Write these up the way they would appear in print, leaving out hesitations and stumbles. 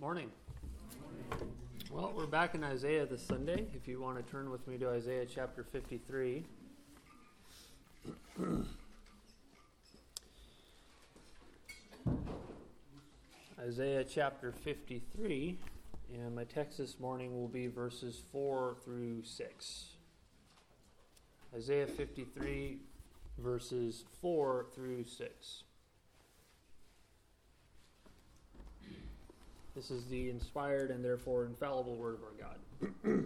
Morning. Well, we're back in Isaiah this Sunday. If you want to turn with me to Isaiah chapter 53. Isaiah chapter 53, and my text this morning will be verses 4 through 6. Isaiah 53, verses 4 through 6. This is the inspired and therefore infallible word of our God.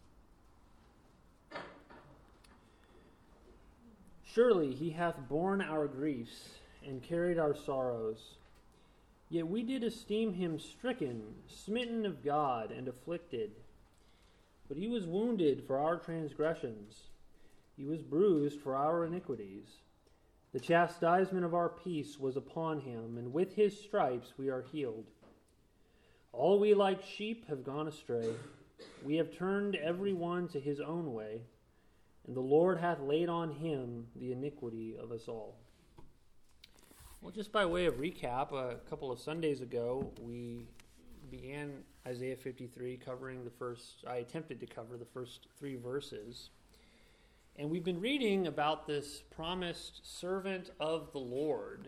Surely he hath borne our griefs and carried our sorrows. Yet we did esteem him stricken, smitten of God, and afflicted. But he was wounded for our transgressions. He was bruised for our iniquities. The chastisement of our peace was upon him, and with his stripes we are healed. All we like sheep have gone astray. We have turned every one to his own way, and the Lord hath laid on him the iniquity of us all. Well, just by way of recap, a couple of Sundays ago, we began Isaiah 53 I attempted to cover the first 3 verses. And we've been reading about this promised servant of the Lord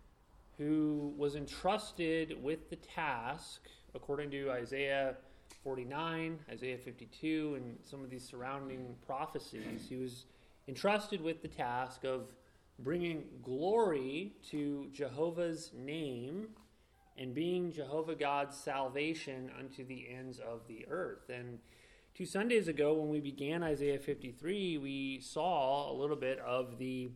who was entrusted with the task, according to Isaiah 49, Isaiah 52, and some of these surrounding prophecies. He was entrusted with the task of bringing glory to Jehovah's name and being Jehovah God's salvation unto the ends of the earth. And 2 Sundays ago, when we began Isaiah 53, we saw a little bit of the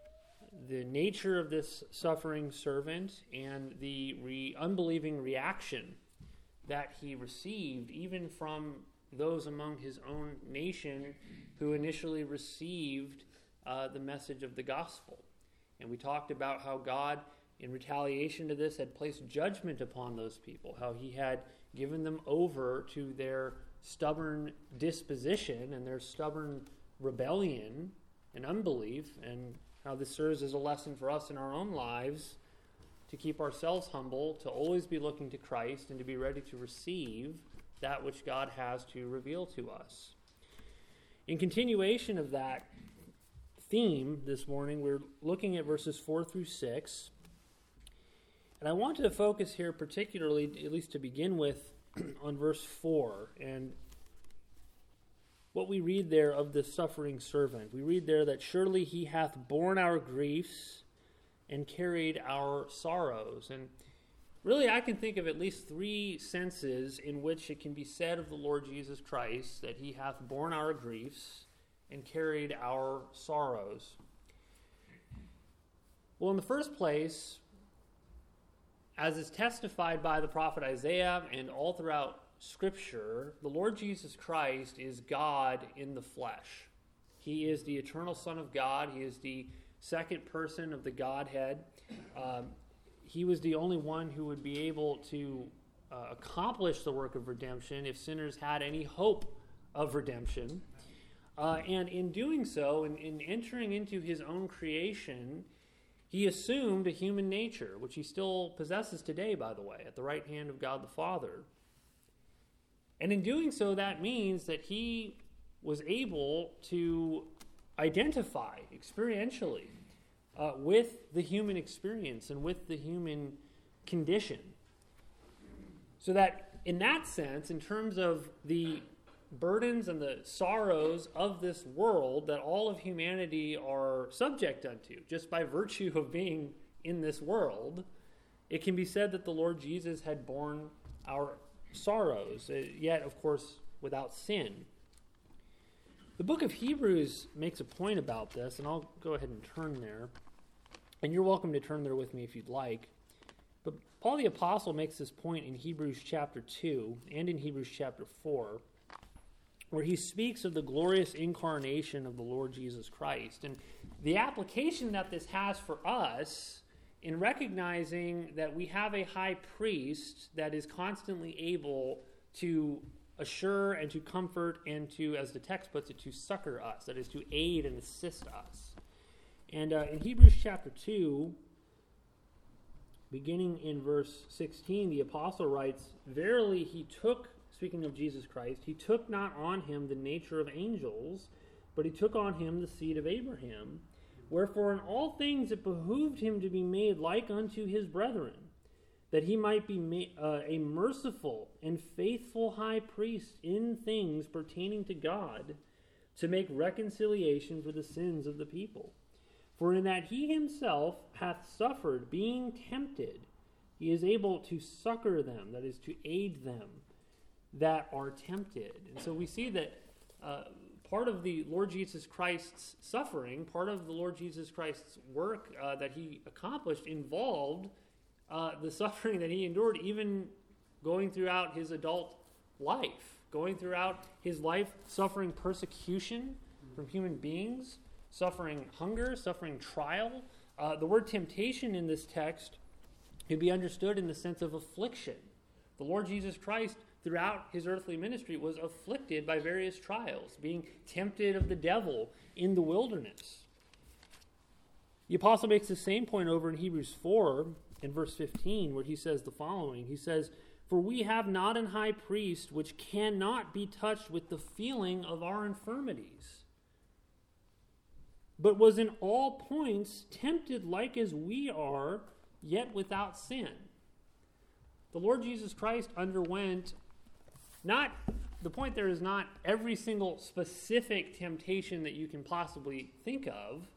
nature of this suffering servant and the unbelieving reaction that he received, even from those among his own nation who initially received the message of the gospel. And we talked about how God, in retaliation to this, had placed judgment upon those people, how he had given them over to their stubborn disposition and their stubborn rebellion and unbelief, and how this serves as a lesson for us in our own lives to keep ourselves humble, to always be looking to Christ, and to be ready to receive that which God has to reveal to us. In continuation of that theme this morning, we're looking at verses 4 through 6. And I want to focus here particularly, at least to begin with, on verse 4 and what we read there of the suffering servant. We read there that surely he hath borne our griefs and carried our sorrows. And really I can think of at least 3 senses in which it can be said of the Lord Jesus Christ that he hath borne our griefs and carried our sorrows. Well, in the first place, as is testified by the prophet Isaiah and all throughout Scripture, the Lord Jesus Christ is God in the flesh. He is the eternal Son of God. He is the second person of the Godhead. He was the only one who would be able to accomplish the work of redemption if sinners had any hope of redemption. And in doing so, in entering into his own creation, he assumed a human nature, which he still possesses today, by the way, at the right hand of God the Father. And in doing so, that means that he was able to identify experientially with the human experience and with the human condition. So that in that sense, in terms of the burdens and the sorrows of this world that all of humanity are subject unto, just by virtue of being in this world, it can be said that the Lord Jesus had borne our sorrows, yet, of course, without sin. The book of Hebrews makes a point about this, and I'll go ahead and turn there. And you're welcome to turn there with me if you'd like. But Paul the Apostle makes this point in Hebrews chapter 2 and in Hebrews chapter 4, where he speaks of the glorious incarnation of the Lord Jesus Christ. And the application that this has for us in recognizing that we have a high priest that is constantly able to assure and to comfort and to, as the text puts it, to succor us, that is, to aid and assist us. And in Hebrews chapter 2, Beginning in verse 16, the apostle writes, "Verily he took," speaking of Jesus Christ, "he took not on him the nature of angels, but he took on him the seed of Abraham. Wherefore in all things it behooved him to be made like unto his brethren, that he might be a merciful and faithful high priest in things pertaining to God, to make reconciliation for the sins of the people. For in that he himself hath suffered, being tempted, he is able to succor them," that is, to aid them, "that are tempted." And so we see that part of the Lord Jesus Christ's suffering, part of the Lord Jesus Christ's work that he accomplished involved the suffering that he endured, even going throughout his adult life, going throughout his life, suffering persecution from human beings, suffering hunger, suffering trial. The word temptation in this text can be understood in the sense of affliction. The Lord Jesus Christ, throughout his earthly ministry, was afflicted by various trials, being tempted of the devil in the wilderness. The apostle makes the same point over in Hebrews 4 in verse 15, where he says the following. He says, "For we have not an high priest which cannot be touched with the feeling of our infirmities, but was in all points tempted like as we are, yet without sin." The Lord Jesus Christ underwent the point there is not every single specific temptation that you can possibly think of,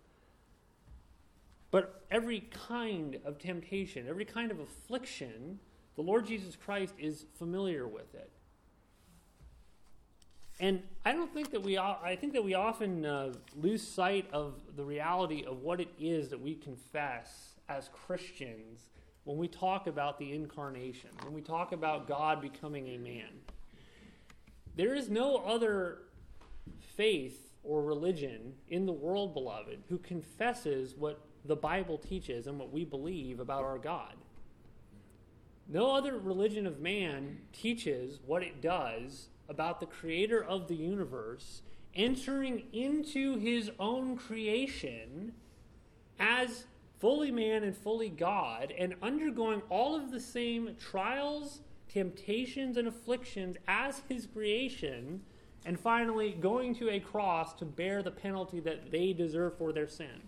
but every kind of temptation, every kind of affliction, the Lord Jesus Christ is familiar with it. And I think that we often lose sight of the reality of what it is that we confess as Christians when we talk about the incarnation, when we talk about God becoming a man. There is no other faith or religion in the world, beloved, who confesses what the Bible teaches and what we believe about our God. No other religion of man teaches what it does about the creator of the universe entering into his own creation as fully man and fully God, and undergoing all of the same trials, temptations, and afflictions as his creation, and finally going to a cross to bear the penalty that they deserve for their sin.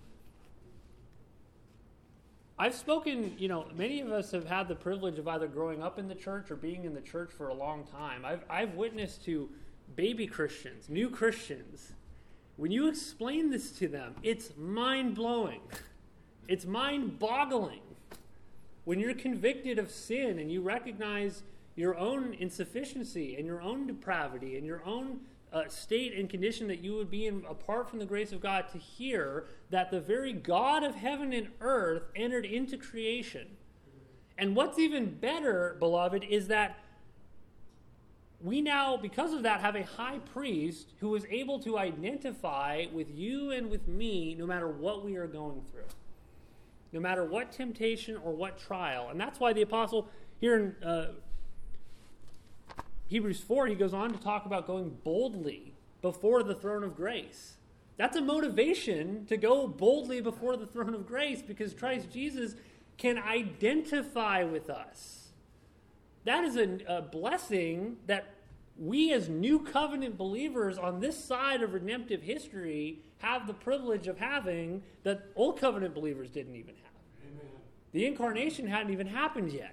I've spoken, many of us have had the privilege of either growing up in the church or being in the church for a long time. I've witnessed to baby Christians, new Christians. When you explain this to them, it's mind-blowing. It's mind-boggling. When you're convicted of sin and you recognize your own insufficiency and your own depravity and your own state and condition that you would be in apart from the grace of God, to hear that the very God of heaven and earth entered into creation. And what's even better, beloved, is that we now, because of that, have a high priest who is able to identify with you and with me no matter what we are going through, no matter what temptation or what trial. And that's why the apostle here in Hebrews 4, he goes on to talk about going boldly before the throne of grace. That's a motivation to go boldly before the throne of grace, because Christ Jesus can identify with us. That is a blessing that we as new covenant believers on this side of redemptive history have the privilege of having that old covenant believers didn't even have. Amen. The incarnation hadn't even happened yet.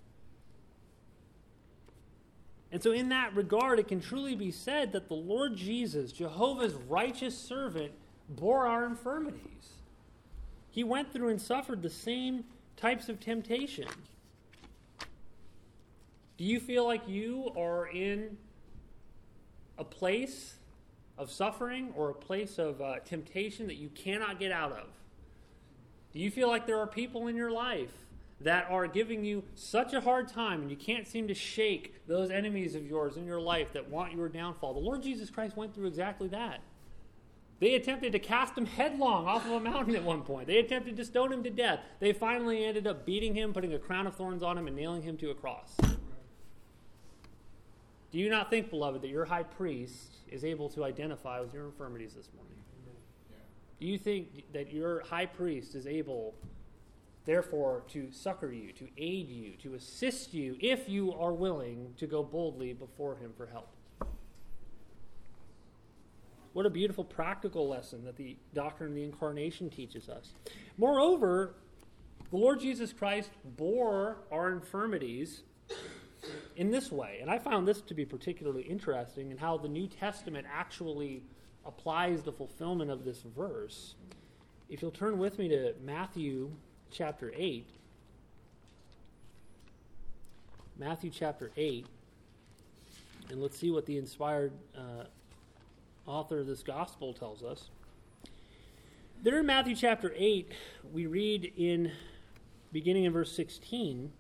And so in that regard, it can truly be said that the Lord Jesus, Jehovah's righteous servant, bore our infirmities. He went through and suffered the same types of temptation. Do you feel like you are in a place of suffering or a place of temptation that you cannot get out of? Do you feel like there are people in your life that are giving you such a hard time and you can't seem to shake those enemies of yours in your life that want your downfall? The Lord Jesus Christ went through exactly that. They attempted to cast him headlong off of a mountain at one point. They attempted to stone him to death. They finally ended up beating him, putting a crown of thorns on him, and nailing him to a cross. Do you not think, beloved, that your high priest is able to identify with your infirmities this morning? Do you think that your high priest is able therefore to succor you, to aid you, to assist you, if you are willing to go boldly before him for help. What a beautiful practical lesson that the doctrine of the incarnation teaches us. Moreover, the Lord Jesus Christ bore our infirmities in this way. And I found this to be particularly interesting in how the New Testament actually applies the fulfillment of this verse. If you'll turn with me to Matthew chapter 8. Matthew chapter 8. And let's see what the inspired author of this gospel tells us. There in Matthew chapter 8, we read beginning in verse 16,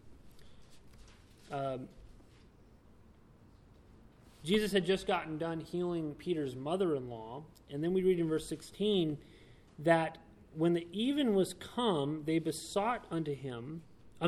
Jesus had just gotten done healing Peter's mother-in-law, and then we read in verse 16 that when the even was come, they brought unto him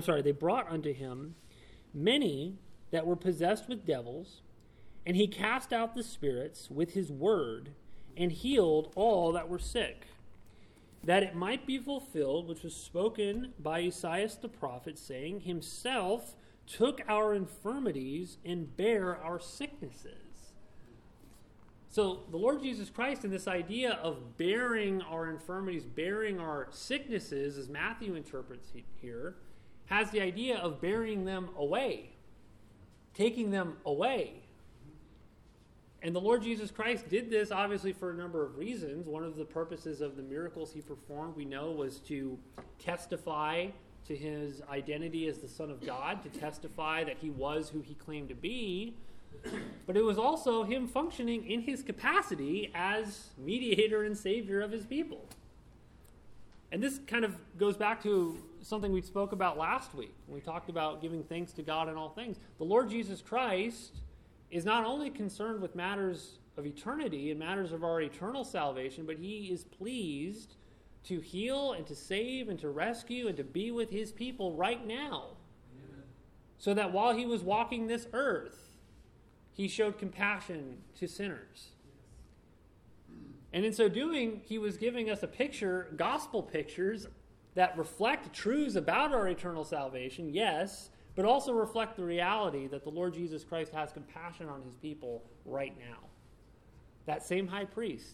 many that were possessed with devils, and he cast out the spirits with his word, and healed all that were sick, that it might be fulfilled, which was spoken by Esaias the prophet, saying, himself took our infirmities and bare our sicknesses. So the Lord Jesus Christ, in this idea of bearing our infirmities, bearing our sicknesses, as Matthew interprets here, has the idea of bearing them away, taking them away. And the Lord Jesus Christ did this obviously for a number of reasons. One of the purposes of the miracles he performed, we know, was to testify to his identity as the Son of God, to testify that he was who he claimed to be. But it was also him functioning in his capacity as mediator and savior of his people. And this kind of goes back to something we spoke about last week when we talked about giving thanks to God in all things. The Lord Jesus Christ is not only concerned with matters of eternity and matters of our eternal salvation, but he is pleased to heal and to save and to rescue and to be with his people right now. Amen. So that while he was walking this earth, he showed compassion to sinners. And in so doing, he was giving us gospel pictures that reflect truths about our eternal salvation, yes, but also reflect the reality that the Lord Jesus Christ has compassion on his people right now. That same high priest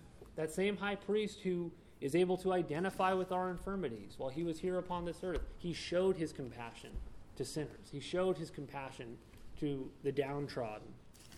who is able to identify with our infirmities while he was here upon this earth, he showed his compassion to sinners. He showed his compassion to the downtrodden.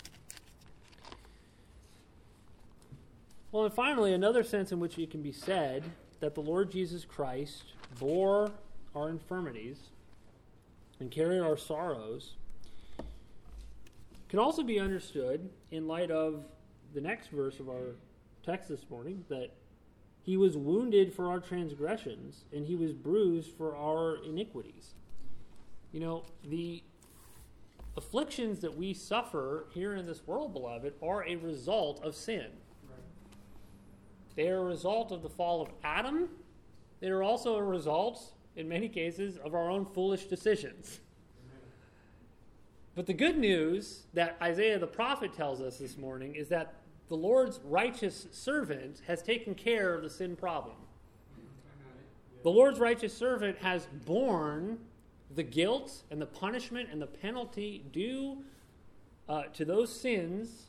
Well, and finally, another sense in which it can be said that the Lord Jesus Christ bore our infirmities and carried our sorrows can also be understood in light of the next verse of our text this morning, that he was wounded for our transgressions and he was bruised for our iniquities. You know, the afflictions that we suffer here in this world, beloved, are a result of sin. They are a result of the fall of Adam. They are also a result, in many cases, of our own foolish decisions. But the good news that Isaiah the prophet tells us this morning is that the Lord's righteous servant has taken care of the sin problem. The Lord's righteous servant has borne the guilt and the punishment and the penalty due to those sins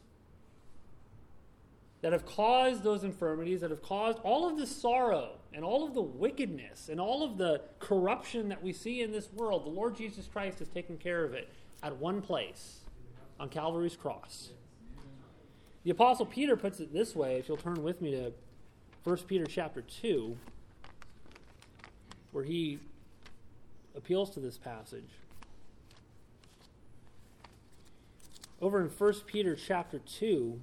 that have caused those infirmities, that have caused all of the sorrow and all of the wickedness and all of the corruption that we see in this world. The Lord Jesus Christ has taken care of it at one place, on Calvary's cross. The Apostle Peter puts it this way, if you'll turn with me to 1 Peter chapter 2, where he appeals to this passage. Over in 1 Peter chapter 2,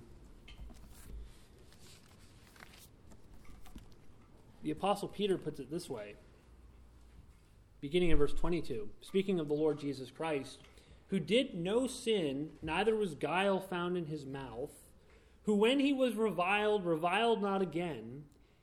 the Apostle Peter puts it this way, beginning in verse 22, speaking of the Lord Jesus Christ, who did no sin, neither was guile found in his mouth, who when he was reviled not again.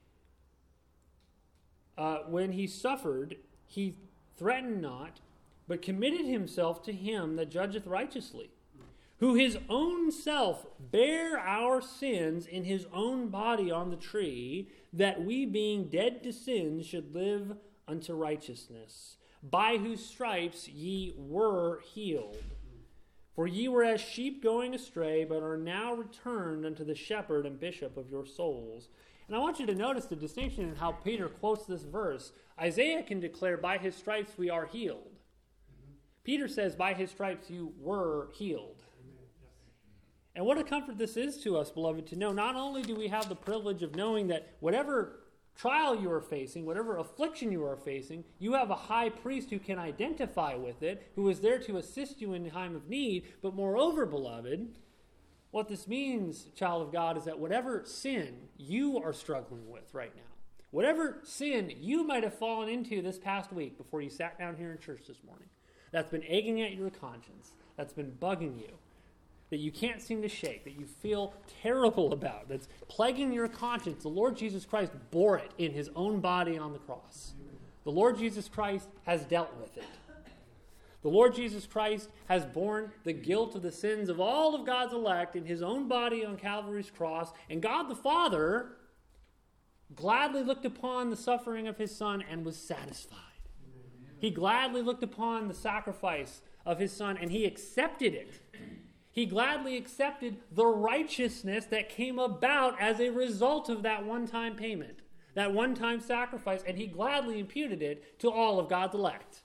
When he suffered, he threatened not, but committed himself to him that judgeth righteously, who his own self bare our sins in his own body on the tree, that we being dead to sins should live unto righteousness, by whose stripes ye were healed. For ye were as sheep going astray, but are now returned unto the shepherd and bishop of your souls. And I want you to notice the distinction in how Peter quotes this verse. Isaiah can declare, by his stripes we are healed. Peter says, by his stripes you were healed. And what a comfort this is to us, beloved, to know not only do we have the privilege of knowing that whatever trial you are facing, whatever affliction you are facing, you have a high priest who can identify with it, who is there to assist you in time of need. But moreover, beloved, what this means, child of God, is that whatever sin you are struggling with right now, whatever sin you might have fallen into this past week before you sat down here in church this morning, that's been egging at your conscience, that's been bugging you, that you can't seem to shake, that you feel terrible about, that's plaguing your conscience, the Lord Jesus Christ bore it in his own body on the cross. The Lord Jesus Christ has dealt with it. The Lord Jesus Christ has borne the guilt of the sins of all of God's elect in his own body on Calvary's cross, and God the Father gladly looked upon the suffering of his Son and was satisfied. He gladly looked upon the sacrifice of his Son and he accepted it. He gladly accepted the righteousness that came about as a result of that one-time payment, that one-time sacrifice, and he gladly imputed it to all of God's elect.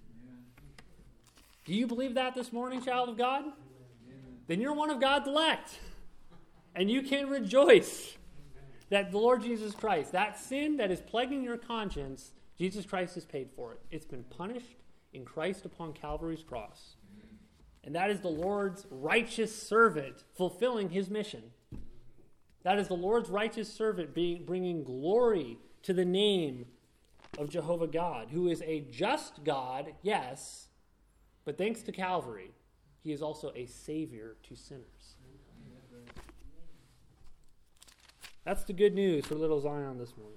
Do you believe that this morning, child of God? Then you're one of God's elect. And you can rejoice that the Lord Jesus Christ, that sin that is plaguing your conscience, Jesus Christ has paid for it. It's been punished in Christ upon Calvary's cross. And that is the Lord's righteous servant fulfilling his mission. That is the Lord's righteous servant bringing glory to the name of Jehovah God, who is a just God, yes, but thanks to Calvary, he is also a Savior to sinners. That's the good news for Little Zion this morning.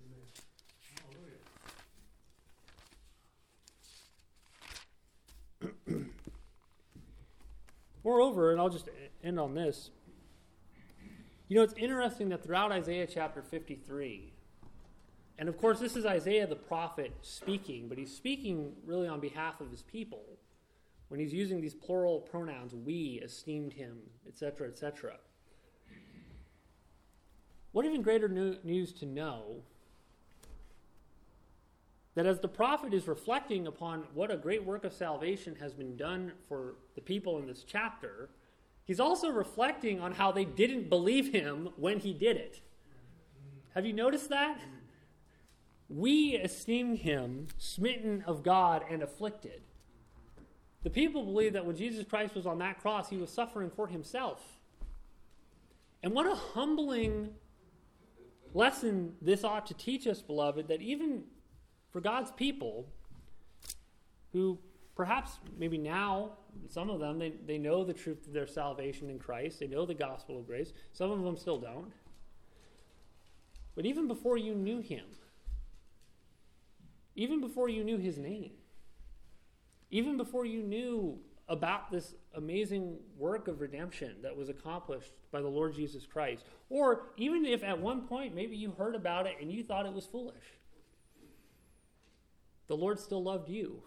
Moreover, and I'll just end on this, it's interesting that throughout Isaiah chapter 53, and of course this is Isaiah the prophet speaking, but he's speaking really on behalf of his people when he's using these plural pronouns, we esteemed him, etc., etc. What even greater news to know that as the prophet is reflecting upon what a great work of salvation has been done for the people in this chapter, he's also reflecting on how they didn't believe him when he did it. Have you noticed that? We esteemed him smitten of God and afflicted. The people believed that when Jesus Christ was on that cross, he was suffering for himself. And what a humbling lesson this ought to teach us, beloved, that even for God's people, who perhaps maybe now, some of them, they know the truth of their salvation in Christ. They know the gospel of grace. Some of them still don't. But even before you knew him, even before you knew his name, even before you knew about this amazing work of redemption that was accomplished by the Lord Jesus Christ, or even if at one point maybe you heard about it and you thought it was foolish, the Lord still loved you.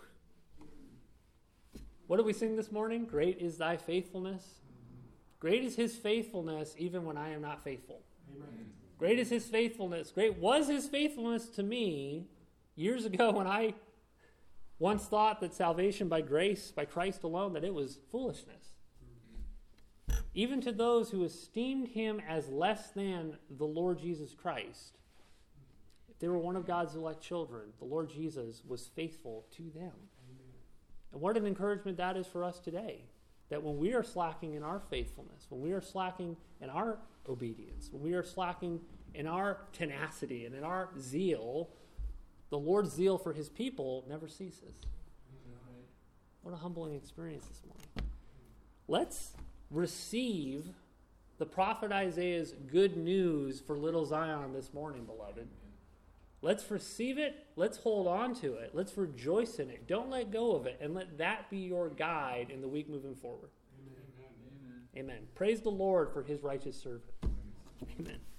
What did we sing this morning? Great is thy faithfulness. Great is his faithfulness even when I am not faithful. Amen. Great is his faithfulness. Great was his faithfulness to me years ago when I once thought that salvation by grace, by Christ alone, that it was foolishness. Even to those who esteemed him as less than the Lord Jesus Christ, if they were one of God's elect children, the Lord Jesus was faithful to them. And what an encouragement that is for us today, that when we are slacking in our faithfulness, when we are slacking in our obedience, when we are slacking in our tenacity and in our zeal, the Lord's zeal for his people never ceases. What a humbling experience this morning. Let's receive the prophet Isaiah's good news for Little Zion this morning, beloved. Let's receive it. Let's hold on to it. Let's rejoice in it. Don't let go of it, and let that be your guide in the week moving forward. Amen. Amen. Praise the Lord for his righteous servant. Amen.